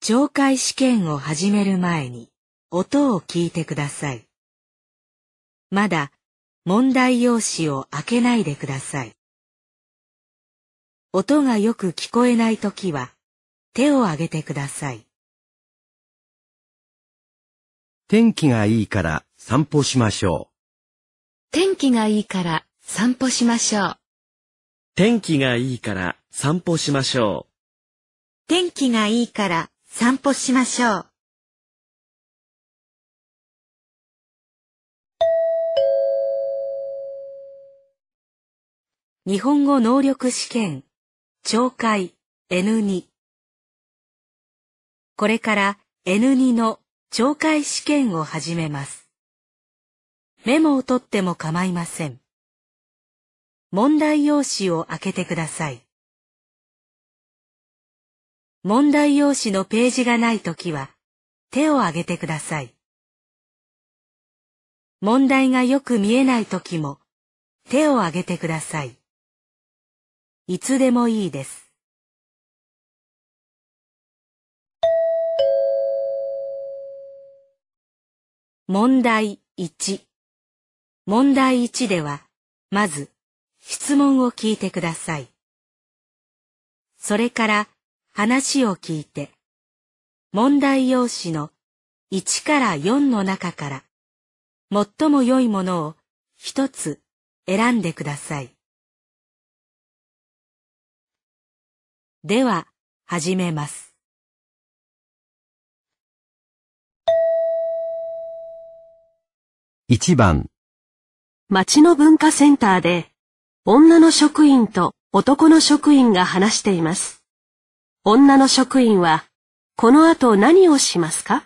懲戒試験を始める前に音を聞いてください。まだ問題用紙を開けないでください。音がよく聞こえないときは手を挙げてください。 天気がいいから散歩しましょう。 天気がいいから散歩しましょう。 天気がいいから散歩しましょう。 天気がいいから散歩しましょう。 日本語能力試験、懲戒 N2。これから N2 の懲戒試験を始めます。メモを取っても構いません。問題用紙を開けてください。問題用紙のページがないときは手を挙げてください。問題がよく見えないときも手を挙げてください。いつでもいいです。問題1。問題1では、まず質問を聞いてください。それから話を聞いて、問題用紙の1から4の中から最も良いものを一つ選んでください。では、始めます。 1番、 町の文化センターで、女の職員と男の職員が話しています。女の職員は、この後何をしますか？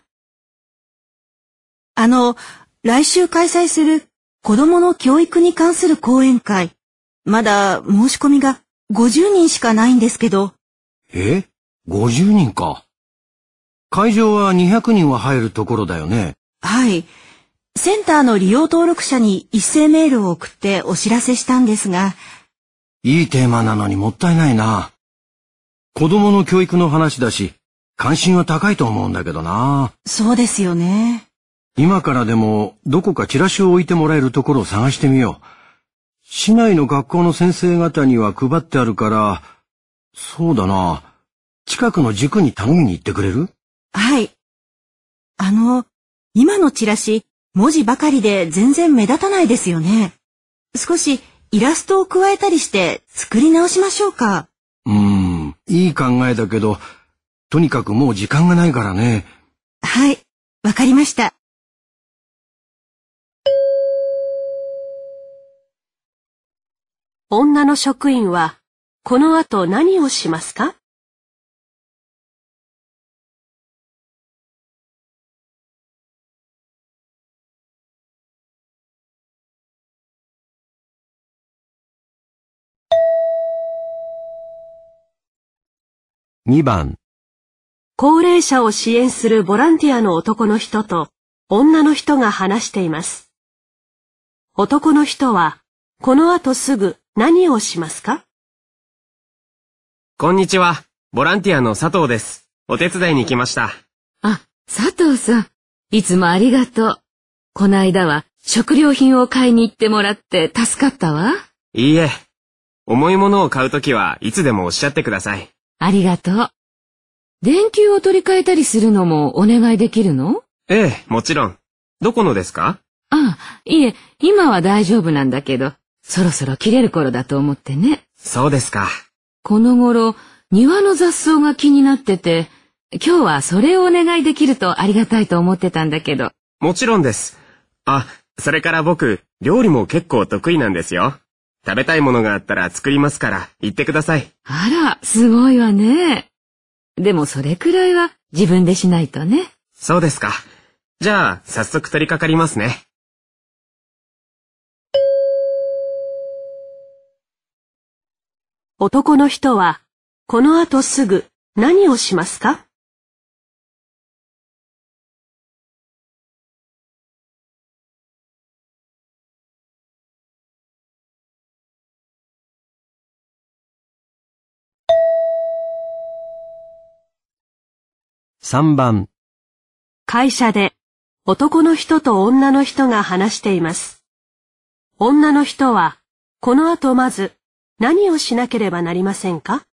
来週開催する子供の教育に関する講演会、まだ申し込みが50人しかないんですけど。 50人か。会場は200人は入るところだよね。 はい。センターの利用登録者に一斉メールを送ってお知らせしたんですが。 いいテーマなのにもったいないな。子供の教育の話だし、関心は高いと思うんだけどな。 そうですよね。 今からでもどこかチラシを置いてもらえるところを探してみよう。市内の学校の先生方には配ってあるから、そうだな。近くの塾に頼みに行ってくれる？ はい。今のチラシ、文字ばかりで全然目立たないですよね。少しイラストを加えたりして作り直しましょうか。 いい考えだけど、とにかくもう時間がないからね。 はい、わかりました。 女の職員は、この後何をしますか？ 2番、 高齢者を支援するボランティアの男の人と女の人が話しています。男の人は、この後すぐ何をしますか？ こんにちは。ボランティアの佐藤です。お手伝いに来ました。 あ、佐藤さん、いつもありがとう。こないだは食料品を買いに行ってもらって助かったわ。 いいえ。重いものを買うときはいつでもおっしゃってください。 ありがとう。電球を取り替えたりするのもお願いできるの？ ええ、もちろん。どこのですか？ いえ、今は大丈夫なんだけど、そろそろ切れる頃だと思ってね。 そうですか。 この頃、庭の雑草が気になってて、今日はそれをお願いできるとありがたいと思ってたんだけど。 もちろんです。それから僕、料理も結構得意なんですよ。食べたいものがあったら作りますから言ってください。 あら、すごいわね。でもそれくらいは自分でしないとね。 そうですか。じゃあ、早速取り掛かりますね。 男の人は、この後すぐ何をしますか？ 3番、 会社で男の人と女の人が話しています。女の人はこの後まず何をしなければなりませんか？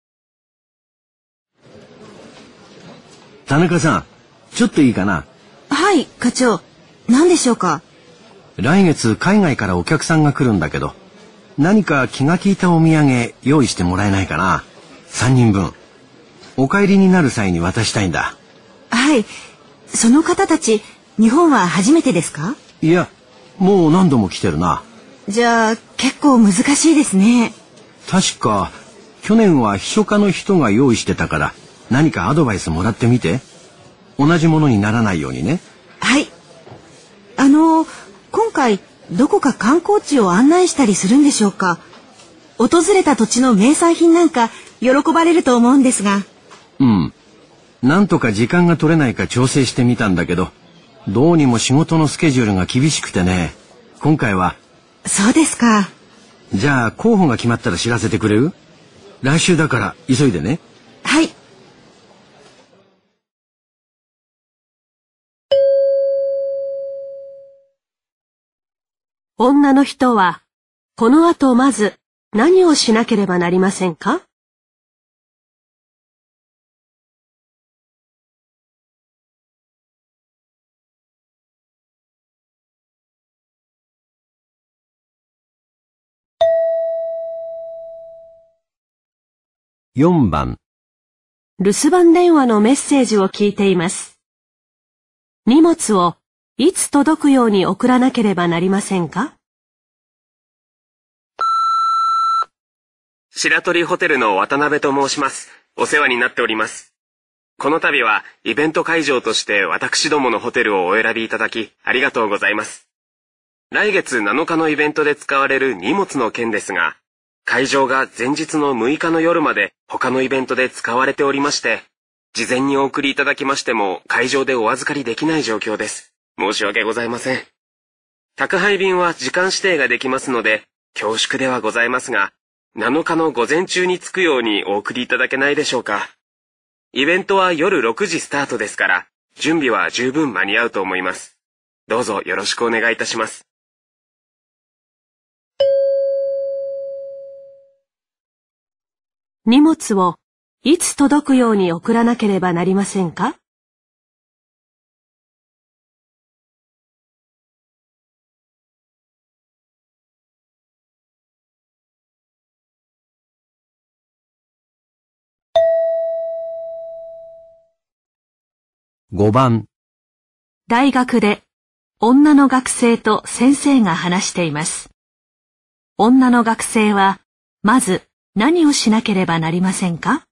田中さん、ちょっといいかな。 はい、課長。何でしょうか？ 来月海外からお客さんが来るんだけど、何か気が利いたお土産用意してもらえないかな。3人分。お帰りになる際に渡したいんだ。 はい。その方たち、日本は初めてですか？ いや、もう何度も来てるな。 じゃあ、結構難しいですね。 確か、去年は秘書課の人が用意してたから、何かアドバイスもらってみて。同じものにならないようにね。 はい。今回、どこか観光地を案内したりするんでしょうか？訪れた土地の名産品なんか、喜ばれると思うんですが。 うん。なんとか時間が取れないか調整してみたんだけど、どうにも仕事のスケジュールが厳しくてね。今回は。 そうですか。 じゃあ候補が決まったら知らせてくれる？来週だから急いでね。 はい。 女の人はこの後まず何をしなければなりませんか？ 4番、 留守番電話のメッセージを聞いています。荷物をいつ届くように送らなければなりませんか？ 白鳥ホテルの渡辺と申します。お世話になっております。この度はイベント会場として私どものホテルをお選びいただきありがとうございます。来月7日のイベントで使われる荷物の件ですが、会場が前日の6日の夜まで他のイベントで使われておりまして、事前にお送りいただきましても会場でお預かりできない状況です。申し訳ございません。宅配便は時間指定ができますので、恐縮ではございますが、7日の午前中に着くようにお送りいただけないでしょうか。イベントは夜6時スタートですから、準備は十分間に合うと思います。どうぞよろしくお願いいたします。 荷物をいつ届くように送らなければなりませんか？ 5番、 大学で女の学生と先生が話しています。女の学生はまず何をしなければなりませんか？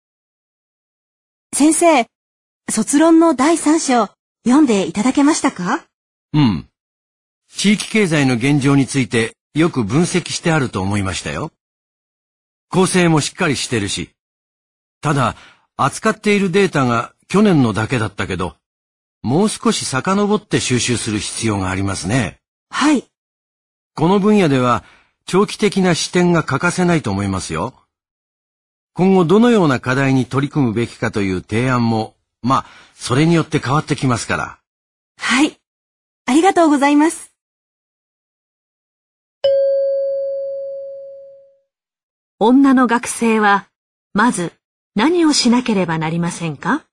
先生、卒論の第3章、読んでいただけましたか？ うん。地域経済の現状についてよく分析してあると思いましたよ。構成もしっかりしてるし。ただ、扱っているデータが去年のだけだったけど、もう少し遡って収集する必要がありますね。 はい。 この分野では長期的な視点が欠かせないと思いますよ。今後どのような課題に取り組むべきかという提案も、それによって変わってきますから。 はい。ありがとうございます。 女の学生はまず何をしなければなりませんか？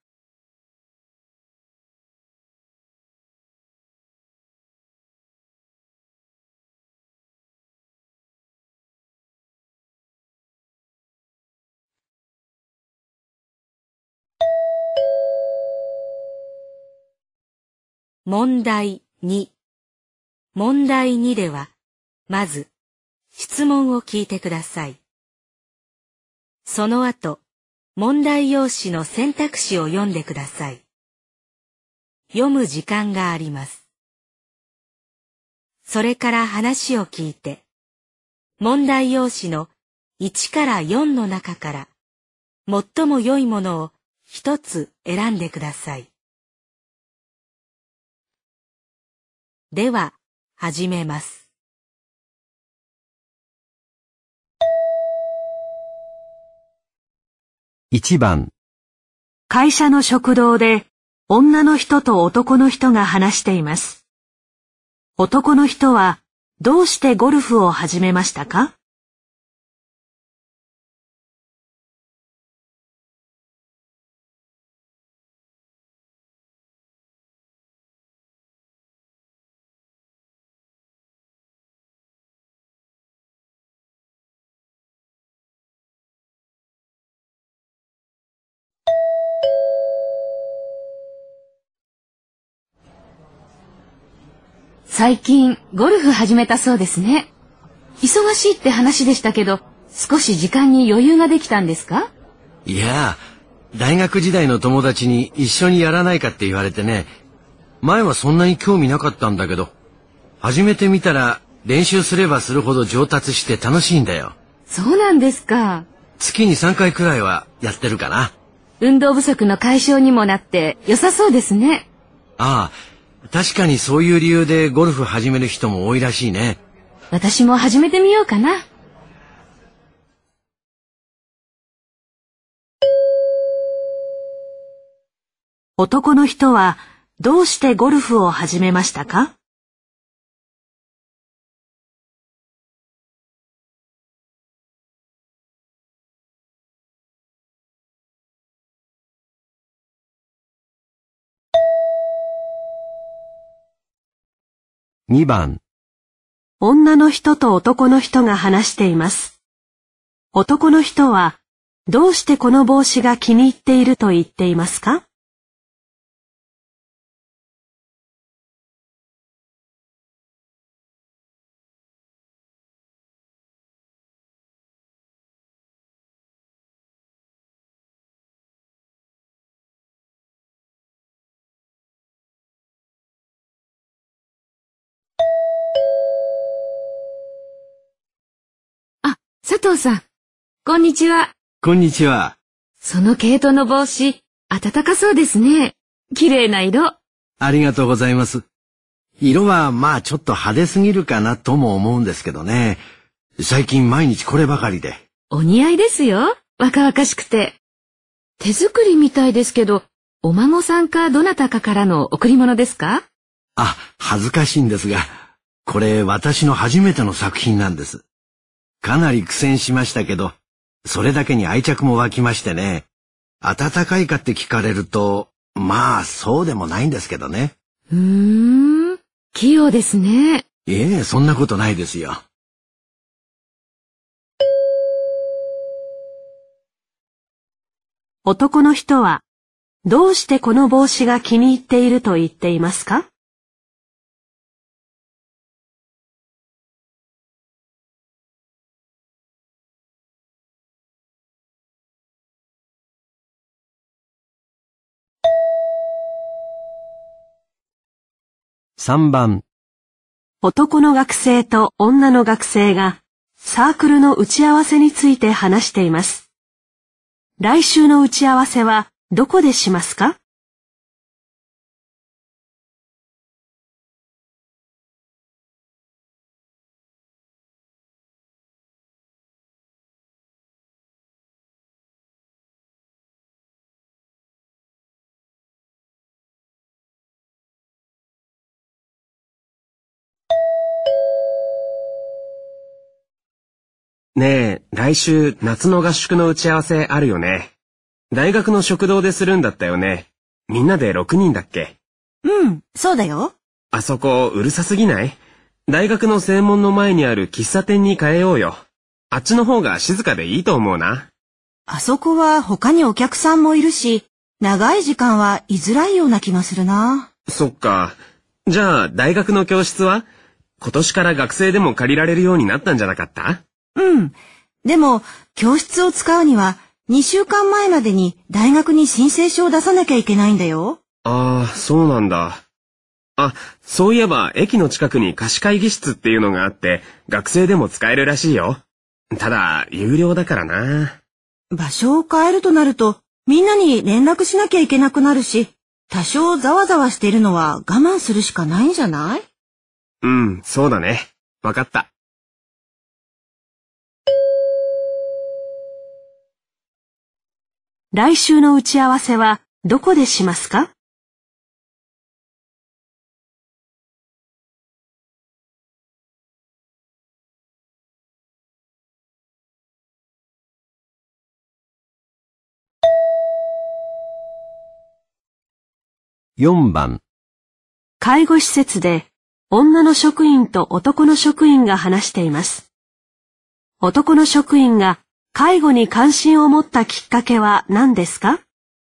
問題2。問題2では、まず、質問を聞いてください。その後、問題用紙の選択肢を読んでください。読む時間があります。それから話を聞いて、問題用紙の1から4の中から、最も良いものを一つ選んでください。では、始めます。 1番、 会社の食堂で女の人と男の人が話しています。男の人はどうしてゴルフを始めましたか？ 最近ゴルフ始めたそうですね。忙しいって話でしたけど、少し時間に余裕ができたんですか？ いや、大学時代の友達に一緒にやらないかって言われてね。前はそんなに興味なかったんだけど、始めてみたら練習すればするほど上達して楽しいんだよ。 そうなんですか。 月に3回くらいはやってるかな。 運動不足の解消にもなって良さそうですね。 ああ、確かにそういう理由でゴルフ始める人も多いらしいね。 私も始めてみようかな。 男の人はどうしてゴルフを始めましたか？ 2番。 女の人と男の人が話しています。男の人はどうしてこの帽子が気に入っていると言っていますか？ あ、佐藤さん、こんにちは。 こんにちは。 その毛糸の帽子、暖かそうですね。綺麗な色。 ありがとうございます。色はまあちょっと派手すぎるかなとも思うんですけどね。最近毎日こればかりで。 お似合いですよ。若々しくて。手作りみたいですけど、お孫さんかどなたかからの贈り物ですか？ あ、恥ずかしいんですが、これ私の初めての作品なんです。かなり苦戦しましたけど、それだけに愛着も湧きましてね。暖かいかって聞かれると、まあそうでもないんですけどね。 器用ですね。 いえ、そんなことないですよ。 男の人はどうしてこの帽子が気に入っていると言っていますか？ 3番。 男の学生と女の学生がサークルの打ち合わせについて話しています。来週の打ち合わせはどこでしますか？ ねえ、来週夏の合宿の打ち合わせあるよね。大学の食堂でするんだったよね。みんなで6人だっけ？ うん、そうだよ。 あそこうるさすぎない？大学の正門の前にある喫茶店に変えようよ。あっちの方が静かでいいと思うな。 あそこは他にお客さんもいるし、長い時間は居づらいような気がするな。 そっか。じゃあ大学の教室は？今年から学生でも借りられるようになったんじゃなかった？ うん。でも、教室を使うには、2週間前までに大学に申請書を出さなきゃいけないんだよ。 ああ、そうなんだ。あ、そういえば駅の近くに貸し会議室っていうのがあって、学生でも使えるらしいよ。ただ、有料だからな。 場所を変えるとなると、みんなに連絡しなきゃいけなくなるし、多少ざわざわしているのは我慢するしかないんじゃない？ うん、そうだね。わかった。 来週の打ち合わせはどこでしますか？ 4番。 介護施設で女の職員と男の職員が話しています。男の職員が介護に関心を持ったきっかけは何ですか？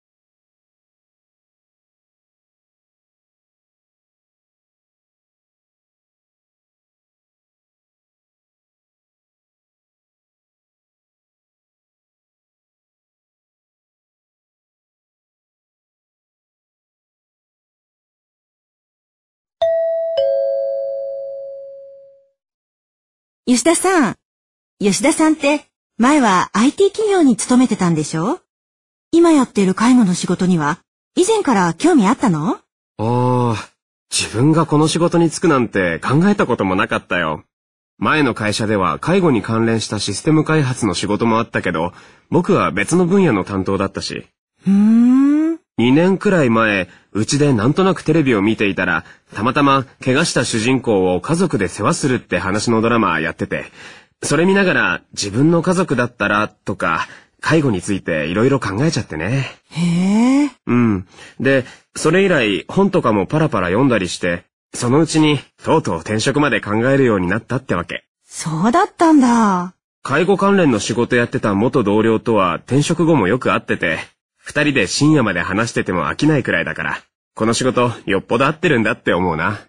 吉田さん。吉田さんって前は IT 企業に勤めてたんでしょ？今やってる介護の仕事には以前から興味あったの？ ああ、自分がこの仕事に就くなんて考えたこともなかったよ。前の会社では介護に関連したシステム開発の仕事もあったけど、僕は別の分野の担当だったし。2年くらい前、うちでなんとなくテレビを見ていたら、たまたま怪我した主人公を家族で世話するって話のドラマやってて、それ見ながら自分の家族だったらとか、介護についていろいろ考えちゃってね。 へえ。 うん。で、それ以来本とかもパラパラ読んだりして、そのうちにとうとう転職まで考えるようになったってわけ。 そうだったんだ。 介護関連の仕事やってた元同僚とは転職後もよく会ってて、二人で深夜まで話してても飽きないくらいだから、この仕事よっぽど合ってるんだって思うな。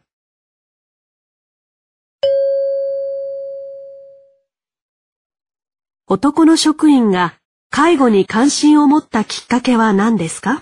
男の職員が介護に関心を持ったきっかけは何ですか？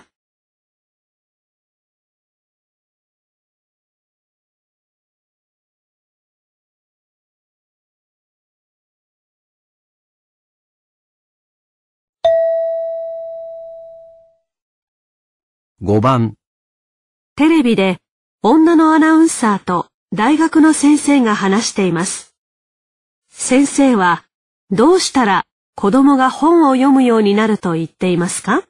5番。 テレビで女のアナウンサーと大学の先生が話しています。先生はどうしたら子供が本を読むようになると言っていますか？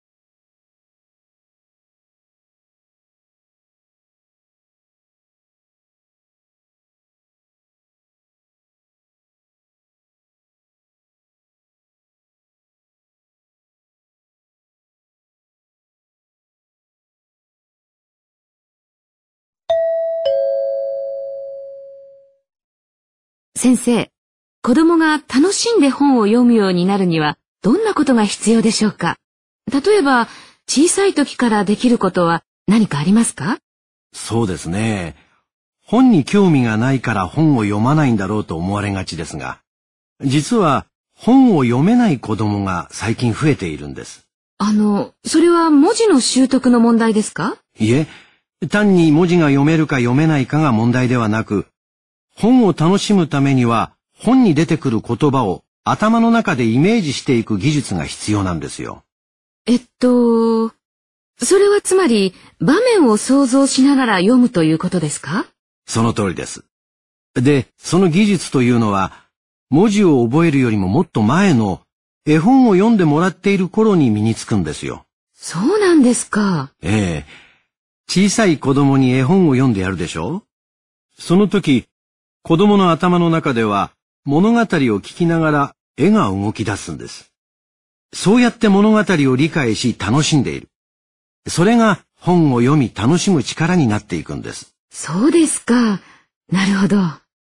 先生、子供が楽しんで本を読むようになるにはどんなことが必要でしょうか？例えば、小さい時からできることは何かありますか？ そうですね。本に興味がないから本を読まないんだろうと思われがちですが、実は本を読めない子供が最近増えているんです。 それは文字の習得の問題ですか？ いえ、単に文字が読めるか読めないかが問題ではなく、本を楽しむためには本に出てくる言葉を頭の中でイメージしていく技術が必要なんですよ。 それはつまり場面を想像しながら読むということですか？ その通りです。で、その技術というのは、文字を覚えるよりももっと前の絵本を読んでもらっている頃に身につくんですよ。 そうなんですか。 ええ。小さい子供に絵本を読んでやるでしょ？その時、子供の頭の中では物語を聞きながら絵が動き出すんです。そうやって物語を理解し楽しんでいる。それが本を読み楽しむ力になっていくんです。 そうですか。なるほど。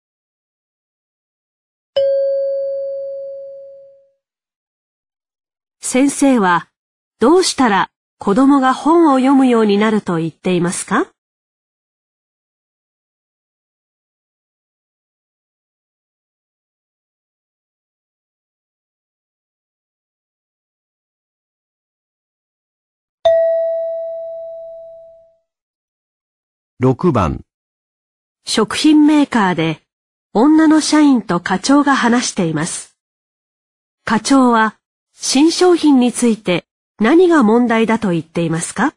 先生はどうしたら子供が本を読むようになると言っていますか？ 6番。 食品メーカーで女の社員と課長が話しています。課長は新商品について何が問題だと言っていますか？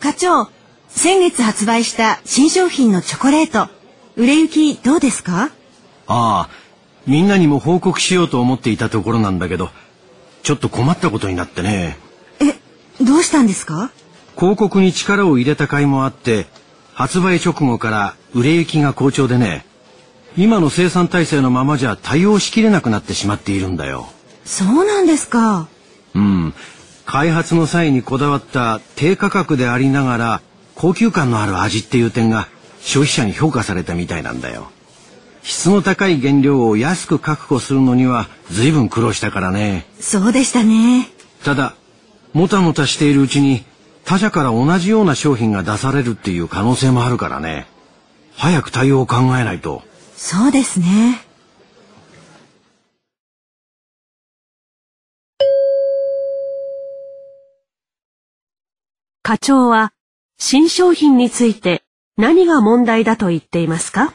課長、先月発売した新商品のチョコレート、売れ行きどうですか？ ああ、みんなにも報告しようと思っていたところなんだけど、ちょっと困ったことになってね。 どうしたんですか？ 広告に力を入れた甲斐もあって、発売直後から売れ行きが好調でね、今の生産体制のままじゃ対応しきれなくなってしまっているんだよ。 そうなんですか。 開発の際にこだわった低価格でありながら高級感のある味っていう点が消費者に評価されたみたいなんだよ。質の高い原料を安く確保するのには随分苦労したからね。 そうでしたね。 ただもたもたしているうちに他社から同じような商品が出されるっていう可能性もあるからね。早く対応を考えないと。 そうですね。 課長は新商品について何が問題だと言っていますか？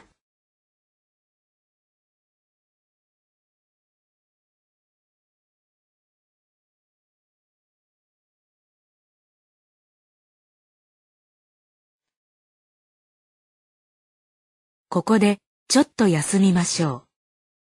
ここでちょっと休みましょう。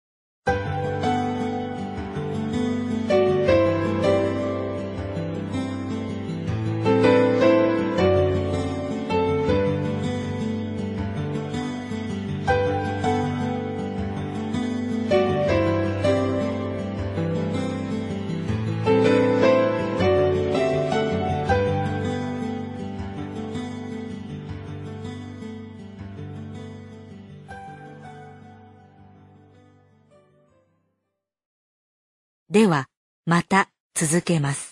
では、また続けます。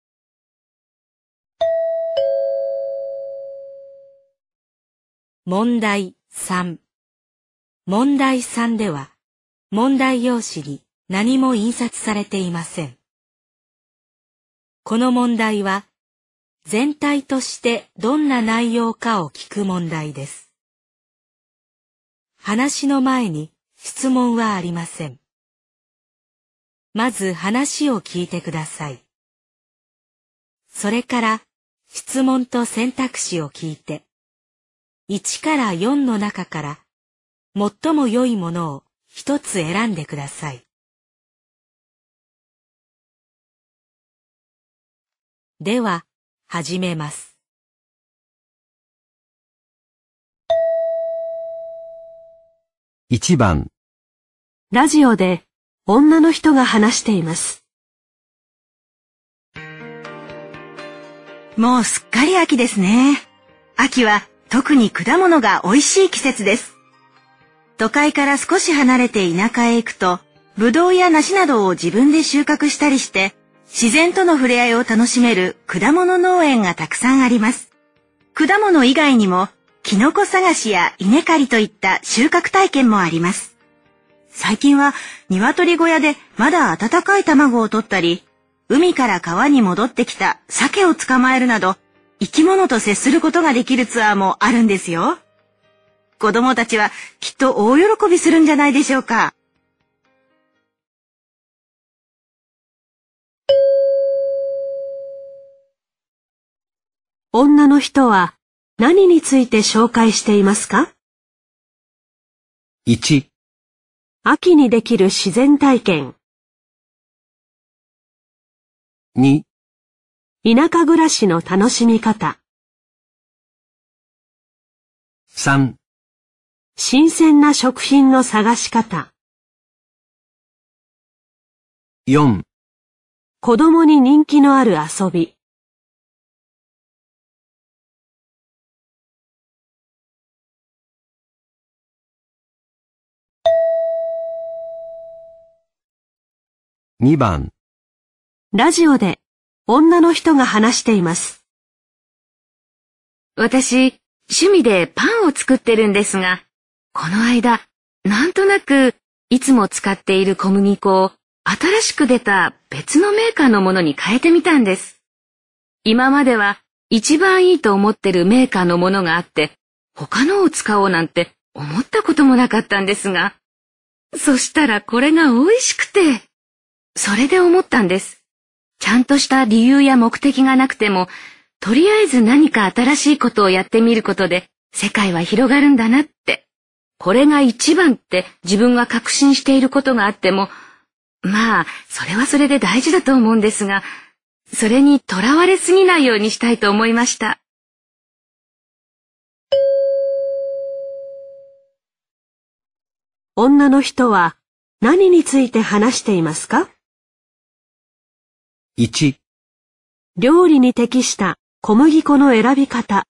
問題3。問題3では、問題用紙に何も印刷されていません。この問題は、全体としてどんな内容かを聞く問題です。話の前に質問はありません。まず話を聞いてください。それから質問と選択肢を聞いて、1から4の中から最も良いものを一つ選んでください。では、始めます。 1番。 ラジオで女の人が話しています。 もうすっかり秋ですね。秋は特に果物が美味しい季節です。都会から少し離れて田舎へ行くと、ぶどうや梨などを自分で収穫したりして、自然との触れ合いを楽しめる果物農園がたくさんあります。果物以外にも、キノコ探しや稲刈りといった収穫体験もあります。最近は鶏小屋でまだ温かい卵を取ったり、海から川に戻ってきた鮭を捕まえるなど、生き物と接することができるツアーもあるんですよ。子供たちはきっと大喜びするんじゃないでしょうか。 女の人は何について紹介していますか？ 1、 秋にできる自然体験。 2、 田舎暮らしの楽しみ方。 3、 新鮮な食品の探し方。 4、 子供に人気のある遊び。 2番。 ラジオで女の人が話しています。 私、趣味でパンを作ってるんですが、この間、なんとなくいつも使っている小麦粉を新しく出た別のメーカーのものに変えてみたんです。今までは一番いいと思ってるメーカーのものがあって、他のを使おうなんて思ったこともなかったんですが、そしたらこれが美味しくて、それで思ったんです。ちゃんとした理由や目的がなくても、 とりあえず何か新しいことをやってみることで世界は広がるんだなって。これが一番って自分が確信していることがあっても、まあ、それはそれで大事だと思うんですが、それにとらわれすぎないようにしたいと思いました。 女の人は何について話していますか？ 1、 料理に適した小麦粉の選び方。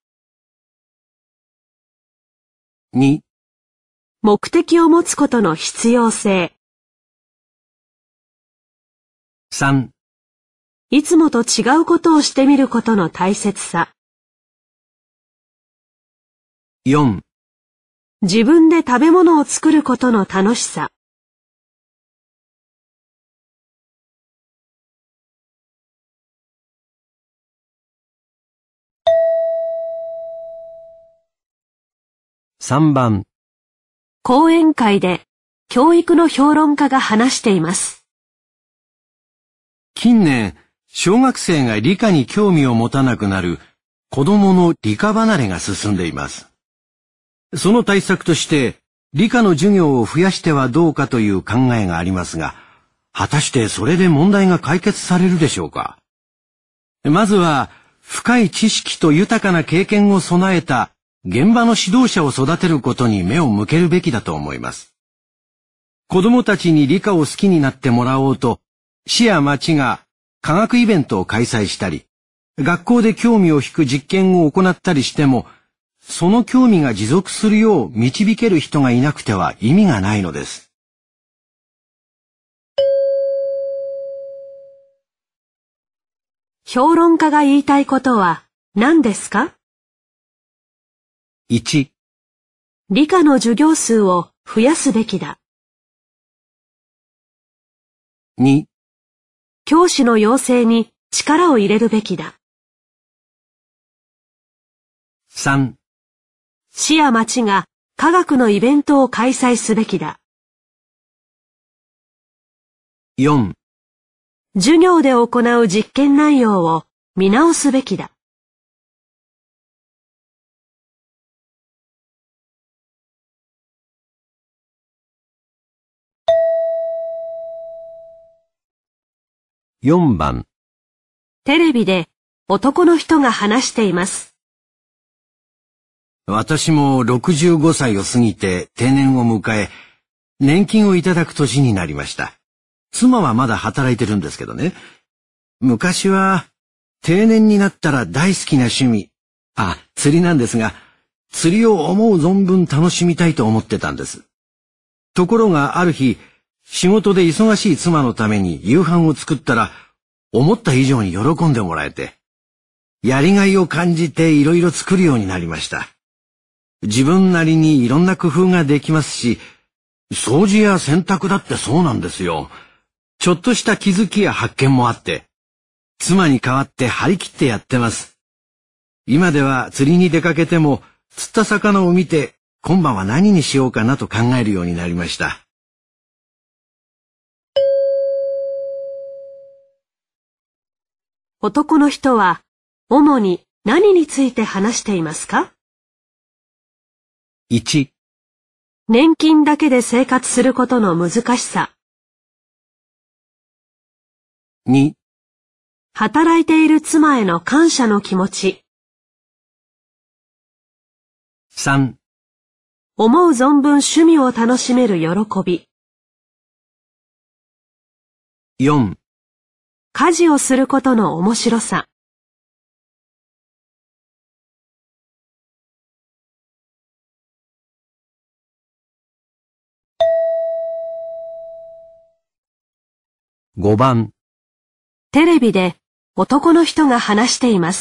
2、 目的を持つことの必要性。 3、 いつもと違うことをしてみることの大切さ。 4、 自分で食べ物を作ることの楽しさ。 3番、 講演会で教育の評論家が話しています。 近年、小学生が理科に興味を持たなくなる子供の理科離れが進んでいます。その対策として理科の授業を増やしてはどうかという考えがありますが、果たしてそれで問題が解決されるでしょうか。まずは深い知識と豊かな経験を備えた現場の指導者を育てることに目を向けるべきだと思います。子どもたちに理科を好きになってもらおうと、市や町が科学イベントを開催したり、学校で興味を引く実験を行ったりしても、その興味が持続するよう導ける人がいなくては意味がないのです。 評論家が言いたいことは何ですか？ 1、 理科の授業数を増やすべきだ。 2、 教師の養成に力を入れるべきだ。 3、 市や町が科学のイベントを開催すべきだ。 4、 授業で行う実験内容を見直すべきだ。 4番、 テレビで男の人が話しています。 私も65歳を過ぎて定年を迎え、年金をいただく年になりました。妻はまだ働いてるんですけどね。昔は定年になったら大好きな趣味、釣りなんですが、釣りを思う存分楽しみたいと思ってたんです。ところがある日、仕事で忙しい妻のために夕飯を作ったら、思った以上に喜んでもらえて、やりがいを感じていろいろ作るようになりました。自分なりにいろんな工夫ができますし、掃除や洗濯だってそうなんですよ。ちょっとした気づきや発見もあって、妻に代わって張り切ってやってます。今では釣りに出かけても、釣った魚を見て、今晩は何にしようかなと考えるようになりました。 男の人は主に何について話していますか？ 1、 年金だけで生活することの難しさ。 2、 働いている妻への感謝の気持ち。 3、 思う存分趣味を楽しめる喜び。 4、 家事をすることの面白さ。 5番、 テレビで男の人が話しています。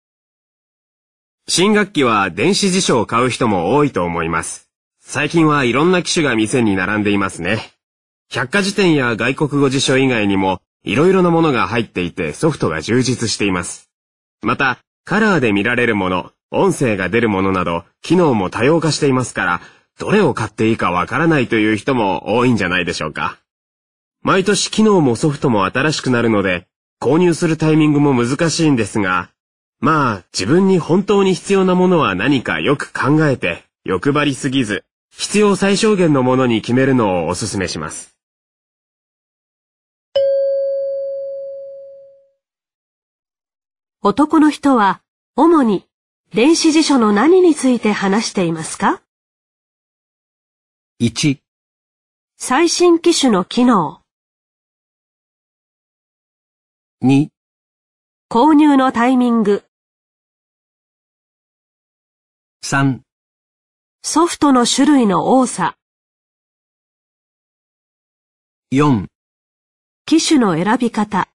新学期は電子辞書を買う人も多いと思います。最近はいろんな機種が店に並んでいますね。百科事典や外国語辞書以外にもいろいろなものが入っていてソフトが充実しています。また、カラーで見られるもの、音声が出るものなど機能も多様化していますから、どれを買っていいかわからないという人も多いんじゃないでしょうか。毎年機能もソフトも新しくなるので、購入するタイミングも難しいんですが、 まあ、自分に本当に必要なものは何かよく考えて、欲張りすぎず、必要最小限のものに決めるのをお勧めします。 男の人は主に電子辞書の何について話していますか？ 1、 最新機種の機能、 2、 購入のタイミング、 3、 ソフトの種類の多さ、 4、 機種の選び方。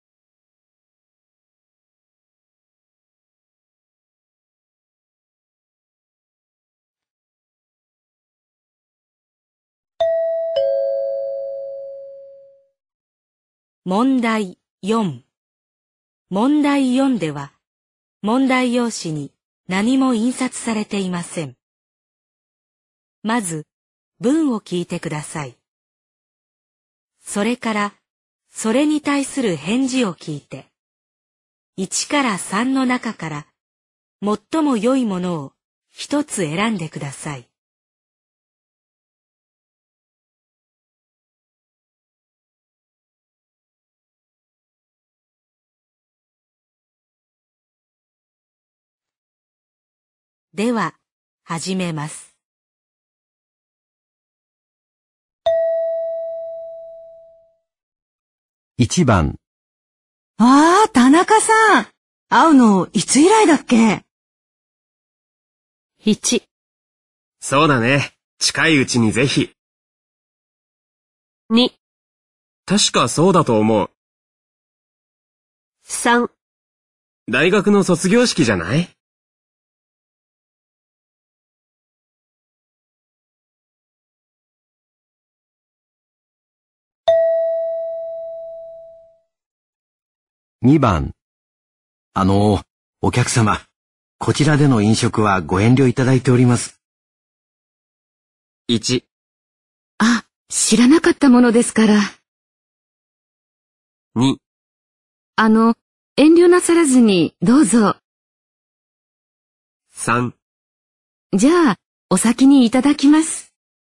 問題4。問題4では、問題用紙に何も印刷されていません。まず、文を聞いてください。それから、それに対する返事を聞いて、1から3の中から、最も良いものを一つ選んでください。では、始めます。 1番、 ああ、田中さん。会うのいつ以来だっけ？ 1、 そうだね。近いうちにぜひ。 2、 確かそうだと思う。 3、 大学の卒業式じゃない？ 2番。お客様、こちらでの飲食はご遠慮いただいております。 1、 あ、知らなかったものですから。 2、 遠慮なさらずにどうぞ。 3、 じゃあ、お先にいただきます。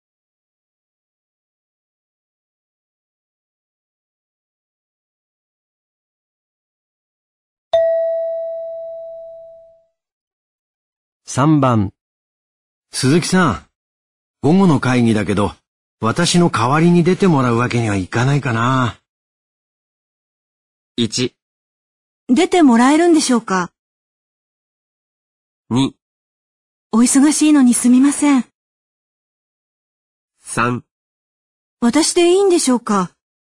3番。鈴木さん、午後の会議だけど、私の代わりに出てもらうわけにはいかないかな。 1、 出てもらえるんでしょうか？ 2、 お忙しいのにすみません。 3、 私でいいんでしょうか？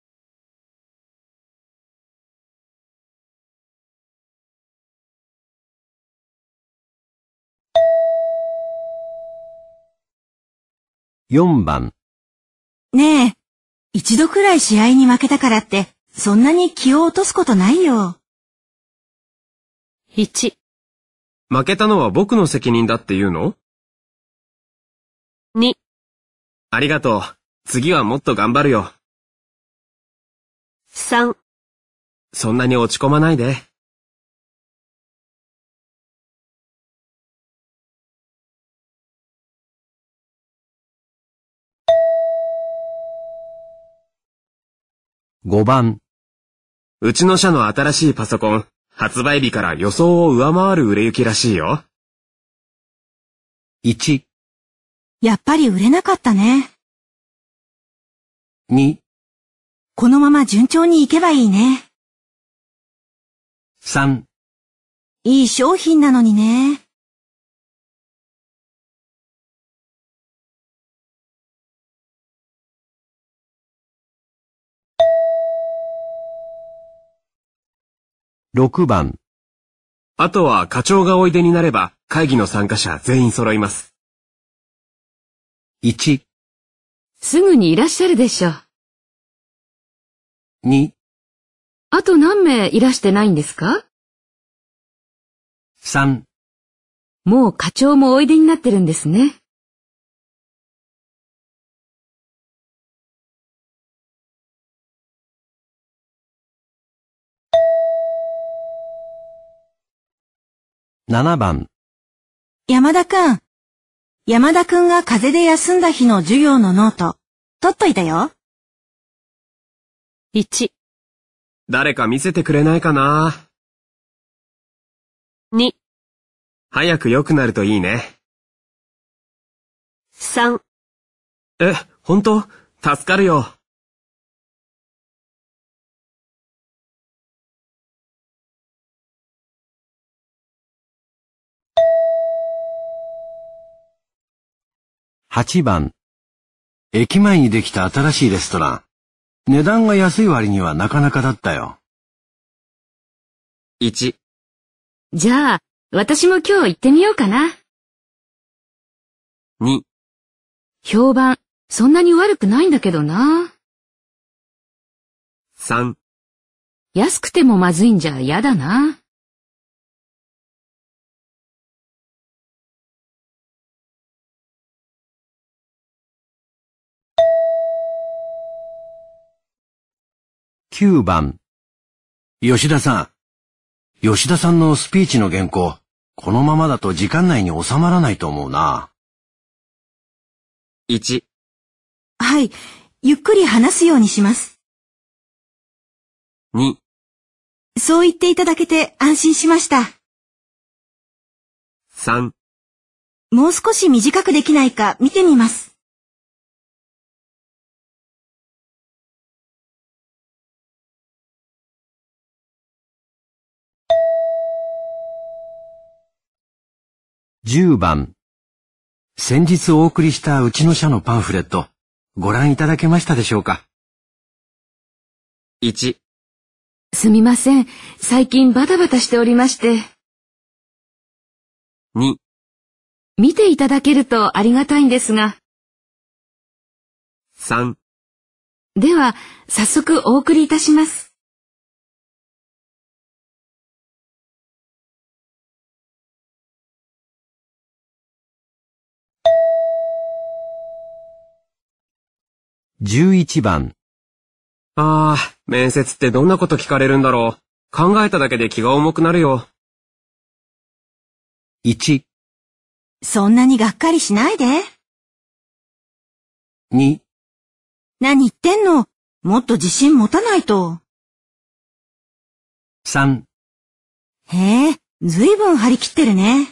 4番。 ねえ、一度くらい試合に負けたからって、そんなに気を落とすことないよ。 1、 負けたのは僕の責任だって言うの？ 2、 ありがとう。次はもっと頑張るよ。 3、 そんなに落ち込まないで。 5番。 うちの社の新しいパソコン、発売日から予想を上回る売れ行きらしいよ。 1、 やっぱり売れなかったね。 2、 このまま順調にいけばいいね。 3。 いい商品なのにね。 6番。 あとは課長がおいでになれば会議の参加者全員揃います。 1、 すぐにいらっしゃるでしょう。 2、 あと何名いらしてないんですか？ 3。 もう課長もおいでになってるんですね。 7番。 山田くん。山田くんが風邪で休んだ日の授業のノート、取っといたよ。 1、 誰か見せてくれないかな。 2、 早く良くなるといいね。 3、 本当？助かるよ。 8番。駅前にできた新しいレストラン。値段が安い割にはなかなかだったよ。 1、 じゃあ、私も今日行ってみようかな。 2、 評判、そんなに悪くないんだけどな。 3、 安くてもまずいんじゃ嫌だな。 9番。吉田さん。吉田さんのスピーチの原稿、このままだと時間内に収まらないと思うな。 1、 はい、ゆっくり話すようにします。 2、 そう言っていただけて安心しました。 3、 もう少し短くできないか見てみます。 10番。先日お送りしたうちの社のパンフレット、ご覧いただけましたでしょうか。 1、 すみません。最近バタバタしておりまして。 2、 見ていただけるとありがたいんですが。 3、 では、早速お送りいたします。 11番。 面接ってどんなこと聞かれるんだろう。考えただけで気が重くなるよ。 1、 そんなにがっかりしないで。 2、 何言ってんの？もっと自信持たないと。 3、 へえ、ずいぶん張り切ってるね。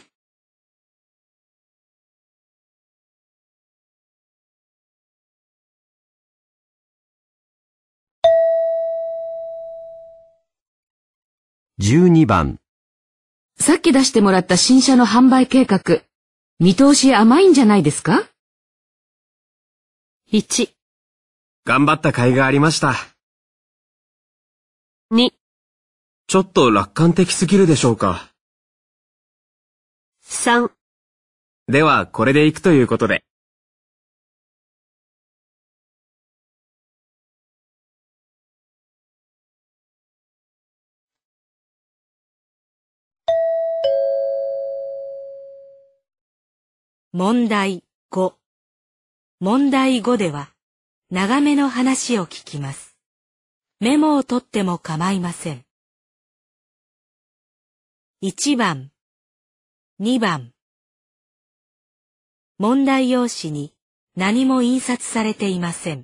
12番。 さっき出してもらった新車の販売計画、見通し甘いんじゃないですか？ 1、 頑張った甲斐がありました。 2、 ちょっと楽観的すぎるでしょうか。 3、 では、これで行くということで。 問題5。問題5では、長めの話を聞きます。メモを取っても構いません。1番、2番。問題用紙に何も印刷されていません。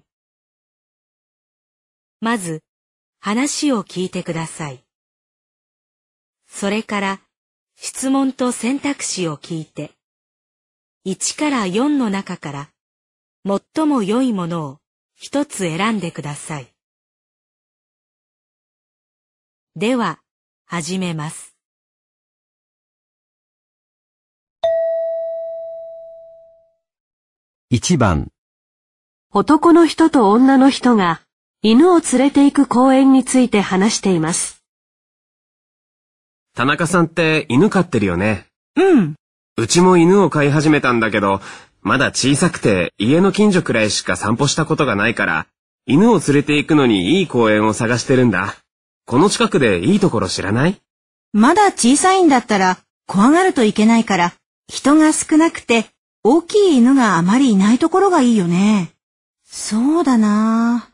まず、話を聞いてください。それから、質問と選択肢を聞いて、1から4の中から、最も良いものを一つ選んでください。では、始めます。 1番。 男の人と女の人が犬を連れて行く公園について話しています。 田中さんって犬飼ってるよね。 うん。 うちも犬を飼い始めたんだけど、まだ小さくて家の近所くらいしか散歩したことがないから、犬を連れて行くのにいい公園を探してるんだ。この近くでいいところ知らない？ まだ小さいんだったら怖がるといけないから、人が少なくて大きい犬があまりいないところがいいよね。そうだな。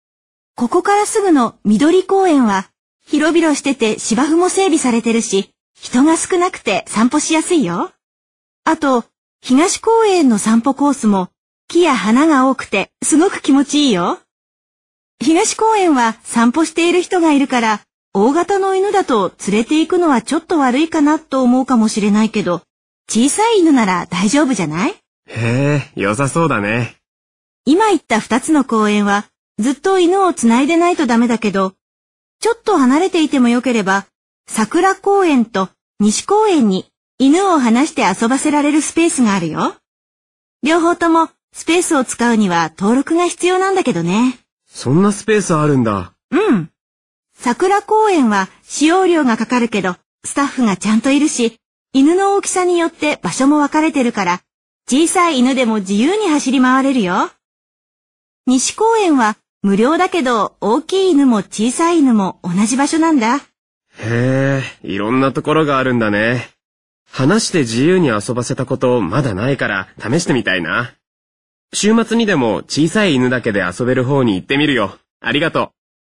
ここからすぐの緑公園は広々してて芝生も整備されてるし、 人が少なくて散歩しやすいよ。あと、東公園の散歩コースも木や花が多くてすごく気持ちいいよ。東公園は散歩している人がいるから、大型の犬だと連れて行くのはちょっと悪いかなと思うかもしれないけど、小さい犬なら大丈夫じゃない？ へえ、良さそうだね。 今言った2つの公園はずっと犬をつないでないとダメだけど、ちょっと離れていてもよければ、桜公園と西公園に犬を離して遊ばせられるスペースがあるよ。両方ともスペースを使うには登録が必要なんだけどね。 そんなスペースあるんだ。 うん。桜公園は使用料がかかるけど、スタッフがちゃんといるし、犬の大きさによって場所も分かれてるから、小さい犬でも自由に走り回れるよ。西公園は無料だけど、大きい犬も小さい犬も同じ場所なんだ。 へえ、いろんなところがあるんだね。話して自由に遊ばせたことまだないから試してみたいな。週末にでも小さい犬だけで遊べる方に行ってみるよ。ありがとう。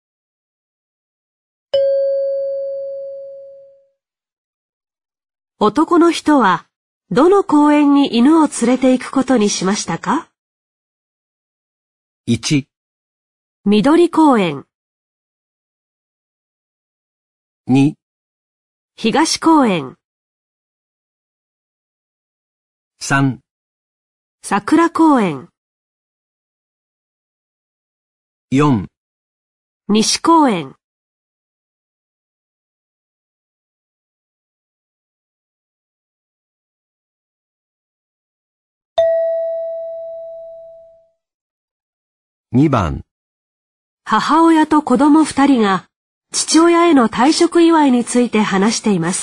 男の人は、どの公園に犬を連れて行くことにしましたか？ 1、 緑公園、 2、 東公園、 3、 桜公園、 4、 西公園。 2番。 母親と子供2人が父親への退職祝いについて話しています。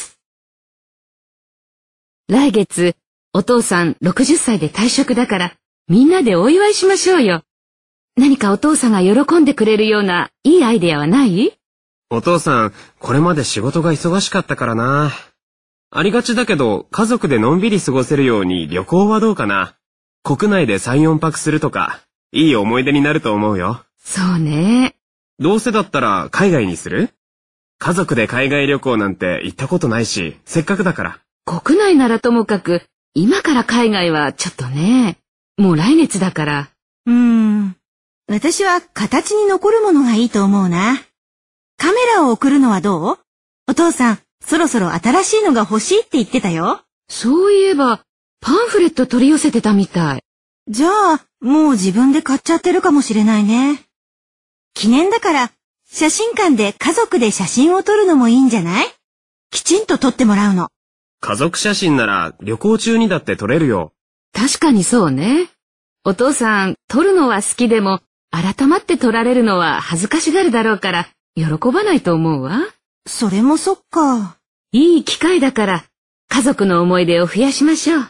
来月、お父さん60歳で退職だから、みんなでお祝いしましょうよ。何かお父さんが喜んでくれるようないいアイデアはない？ お父さん、これまで仕事が忙しかったからな。ありがちだけど、家族でのんびり過ごせるように旅行はどうかな。国内で3、4泊するとか、いい思い出になると思うよ。 そうね。 どうせだったら海外にする？家族で海外旅行なんて行ったことないし、せっかくだから。 国内ならともかく、今から海外はちょっとね。もう来月だから。 私は形に残るものがいいと思うな。カメラを送るのはどう？お父さん、そろそろ新しいのが欲しいって言ってたよ。 そういえば、パンフレット取り寄せてたみたい。 じゃあ、もう自分で買っちゃってるかもしれないね。記念だから、写真館で家族で写真を撮るのもいいんじゃない？きちんと撮ってもらうの。 家族写真なら旅行中にだって撮れるよ。 確かにそうね。お父さん、撮るのは好きでも、改まって撮られるのは恥ずかしがるだろうから、喜ばないと思うわ。 それもそっか。 いい機会だから、家族の思い出を増やしましょう。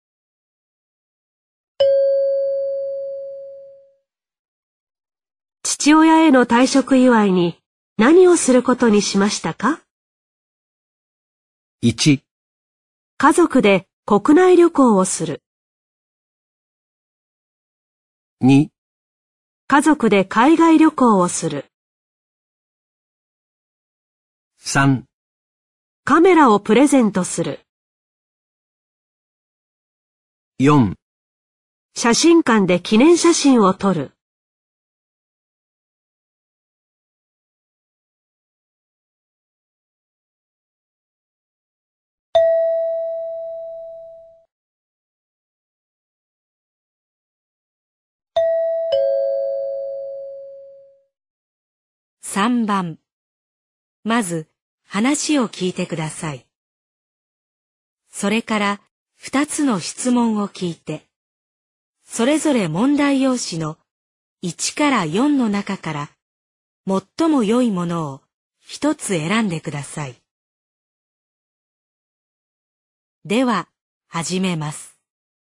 父親への退職祝いに何をすることにしましたか？ 1、 家族で国内旅行をする。 2、 家族で海外旅行をする。 3、 カメラをプレゼントする。 4、 写真館で記念写真を撮る。 3番。まず、話を聞いてください。それから、2つの質問を聞いて、それぞれ問題用紙の1から4の中から、最も良いものを1つ選んでください。では、始めます。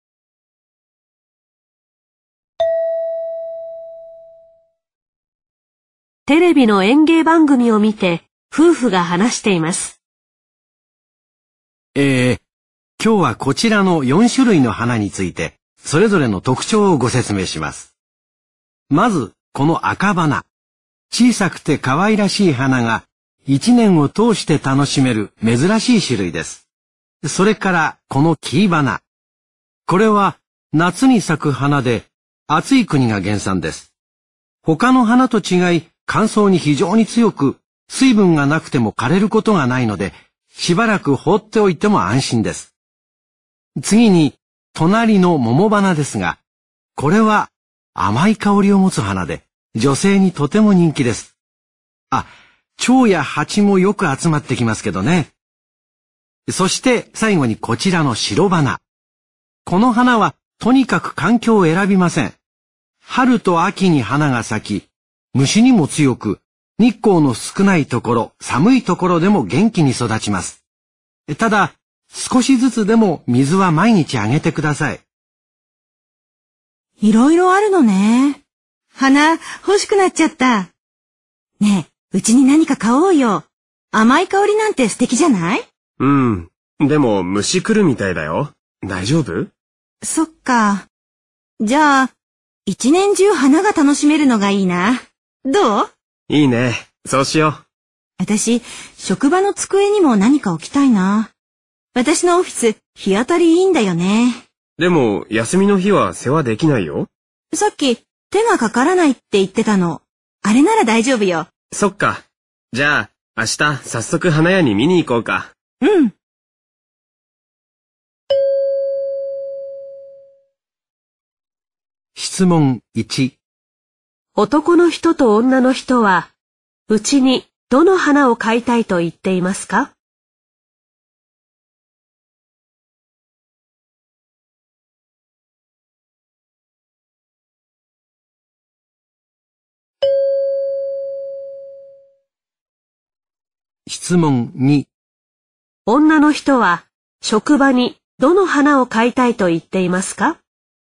テレビの演芸番組を見て、夫婦が話しています。 今日はこちらの4種類の花について、それぞれの特徴をご説明します。まず、この赤花。小さくて可愛らしい花が、 一年を通して楽しめる珍しい種類です。それからこのキーバナ。これは夏に咲く花で暑い国が原産です。他の花と違い乾燥に非常に強く、水分がなくても枯れることがないので、しばらく放っておいても安心です。次に隣の桃花ですが、これは甘い香りを持つ花で女性にとても人気です。蝶や蜂もよく集まってきますけどね。そして最後にこちらの白花。この花はとにかく環境を選びません。春と秋に花が咲き、虫にも強く、日光の少ないところ、寒いところでも元気に育ちます。ただ、少しずつでも水は毎日あげてください。 いろいろあるのね。花欲しくなっちゃった。ねえ、うちに何か買おうよ。甘い香りなんて素敵じゃない？ うん。でも虫来るみたいだよ。大丈夫？ そっか。じゃあ、一年中花が楽しめるのがいいな。どう？ いいね。そうしよう。 私、職場の机にも何か置きたいな。私のオフィス、日当たりいいんだよね。 でも、休みの日は世話できないよ。 さっき、手がかからないって言ってたの。あれなら大丈夫よ。 そっか。じゃあ、明日、早速花屋に見に行こうか。 うん。 質問1。 男の人と女の人は、うちにどの花を買いたいと言っていますか？ 質問2。 女の人は、職場にどの花を買いたいと言っていますか？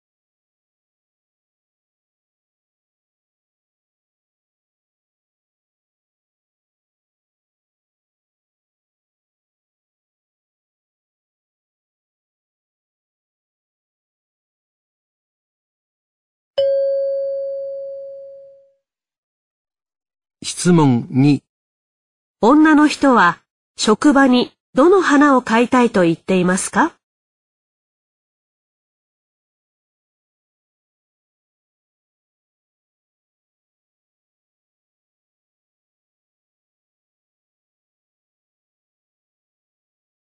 質問2。 女の人は、職場にどの花を買いたいと言っていますか？